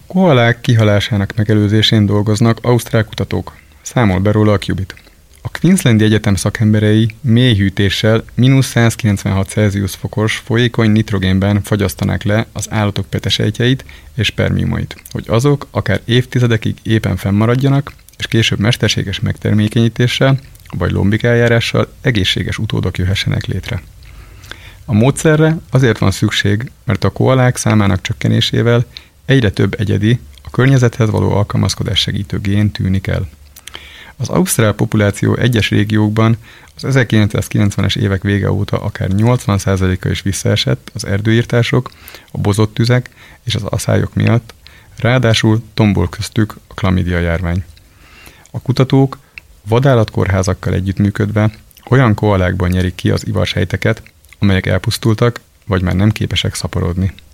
Koalák kihalásának megelőzésén dolgoznak ausztrál kutatók. Számol be róla a Qubit. A Queenslandi Egyetem szakemberei mély hűtéssel -196 Celsius fokos folyékony nitrogénben fagyasztanák le az állatok petesejtjeit és spermiumait, hogy azok akár évtizedekig éppen fennmaradjanak, és később mesterséges megtermékenyítéssel vagy lombik eljárással egészséges utódok jöhessenek létre. A módszerre azért van szükség, mert a koalák számának csökkenésével egyre több egyedi, a környezethez való alkalmazkodás segítő gén tűnik el. Az ausztrál populáció egyes régiókban az 1990-es évek vége óta akár 80%-a is visszaesett az erdőirtások, a bozott tüzek és az aszályok miatt, ráadásul tombol köztük a klamidia járvány. A kutatók vadállatkórházakkal együttműködve olyan koalákban nyerik ki az ivarsejteket, amelyek elpusztultak, vagy már nem képesek szaporodni.